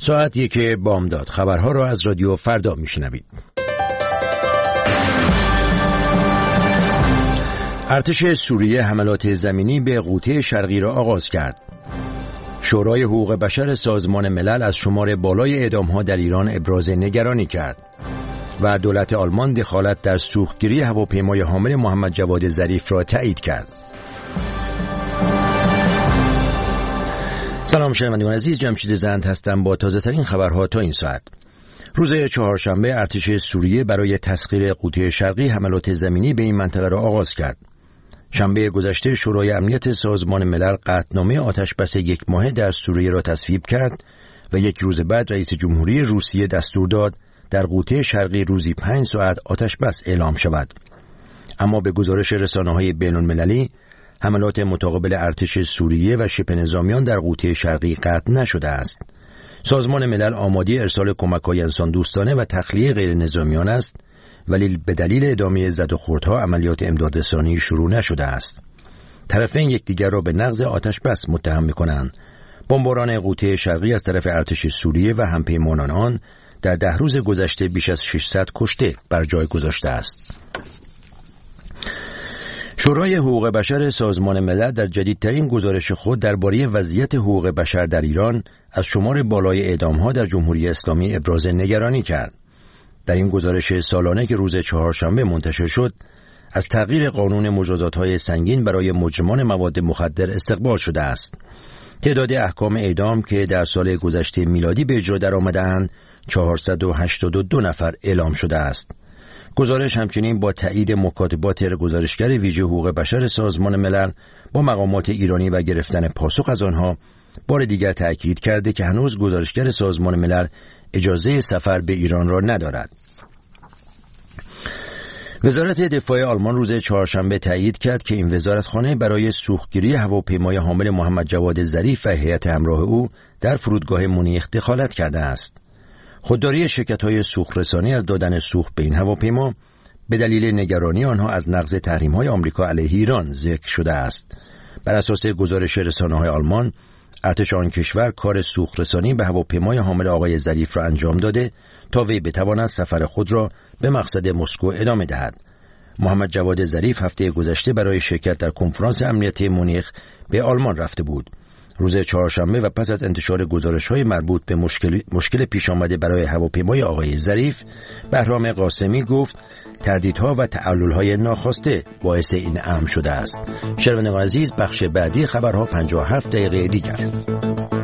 ساعت 1 بامداد. خبرها را از رادیو فردا میشنوید. ارتش سوریه حملات زمینی به غوطه شرقی را آغاز کرد. شورای حقوق بشر سازمان ملل از شمار بالای اعدام‌ها در ایران ابراز نگرانی کرد و دولت آلمان دخالت در سوختگیری هواپیمای حامل محمد جواد ظریف را تایید کرد. سلام شنوندگان عزیز، جمشید زند هستم با تازه ترین خبرها تا این ساعت. روز چهارشنبه ارتش سوریه برای تسخیر غوطه شرقی حملات زمینی به این منطقه را آغاز کرد. شنبه گذشته شورای امنیت سازمان ملل قطعنامه آتش‌بس 1 ماهه در سوریه را تصویب کرد و 1 روز بعد رئیس جمهوری روسیه دستور داد در غوطه شرقی روزی 5 ساعت آتش‌بس اعلام شود. اما به گزارش رسانه‌های بین‌المللی حملات متقابل ارتش سوریه و شبه نظامیان در غوطه شرقی قطع نشده است. سازمان ملل آماده ارسال کمک‌های انسان دوستانه و تخلیه غیر نظامیان است، ولی به دلیل ادامه زد و خوردها عملیات امدادرسانی شروع نشده است. طرفین یکدیگر را به نقض آتش‌بس متهم می‌کنند. بمباران غوطه شرقی از طرف ارتش سوریه و همپیمانان آن در 10 روز گذشته بیش از 600 کشته بر جای گذاشته است. شورای حقوق بشر سازمان ملل در جدیدترین گزارش خود درباره وضعیت حقوق بشر در ایران از شمار بالای اعدام‌ها در جمهوری اسلامی ابراز نگرانی کرد. در این گزارش سالانه که روز چهارشنبه منتشر شد، از تغییر قانون مجازات‌های سنگین برای مجرمان مواد مخدر استقبال شده است. تعداد احکام اعدام که در سال گذشته میلادی به اجرا درآمده‌اند 482 نفر اعلام شده است. گزارش همچنین با تایید مکاتبات گزارشگر ویژه حقوق بشر سازمان ملل با مقامات ایرانی و گرفتن پاسخ از آنها بار دیگر تأکید کرده که هنوز گزارشگر سازمان ملل اجازه سفر به ایران را ندارد. وزارت دفاع آلمان روز چهارشنبه تایید کرد که این وزارتخانه برای سوختگیری هواپیمای حامل محمد جواد ظریف و هیئت همراه او در فرودگاه مونیخ دخالت کرده است. خودداری شرکت‌های سوخترسانی از دادن سوخت به این هواپیما به دلیل نگرانی آنها از نقض تحریم‌های آمریکا علیه ایران ذکر شده است. بر اساس گزارش رسانه‌های آلمان، ارتش آن کشور کار سوخترسانی به هواپیمای حامل آقای ظریف را انجام داده تا وی بتواند سفر خود را به مقصد مسکو ادامه دهد. محمد جواد ظریف هفته گذشته برای شرکت در کنفرانس امنیتی مونیخ به آلمان رفته بود. روز چهارشنبه و پس از انتشار گزارش‌های مربوط به مشکل پیش آمده برای هواپیمای آقای ظریف، بهرام قاسمی گفت تردیدها و تعلل‌های ناخواسته باعث این امر شده است. شنوندگان عزیز، بخش بعدی خبرها 57 دقیقه دیگر.